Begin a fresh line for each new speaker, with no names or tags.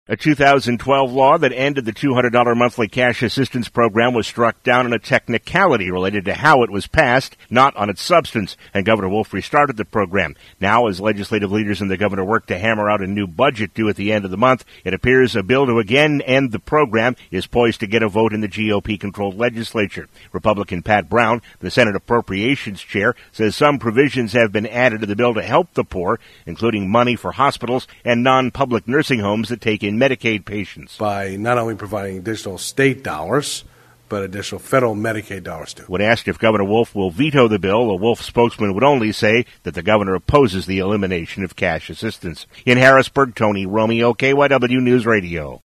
A 2012 law that ended the $200 monthly cash assistance program was struck down on a technicality related to how it was passed, not on its substance, and Governor Wolf restarted the program. Now, as legislative leaders and the governor work to hammer out a new budget due at the end of the month, it appears a bill to again end the program is poised to get a vote in the GOP-controlled legislature. Republican Pat Brown, the Senate Appropriations Chair, says some provisions have been added to the bill to help the poor, including money for hospitals and non-public nursing homes that take in Medicaid patients.
By not only providing additional state dollars, but additional federal Medicaid dollars too.
When asked if Governor Wolf will veto the bill, a Wolf spokesman would only say that the governor opposes the elimination of cash assistance. In Harrisburg, Tony Romeo, KYW News Radio.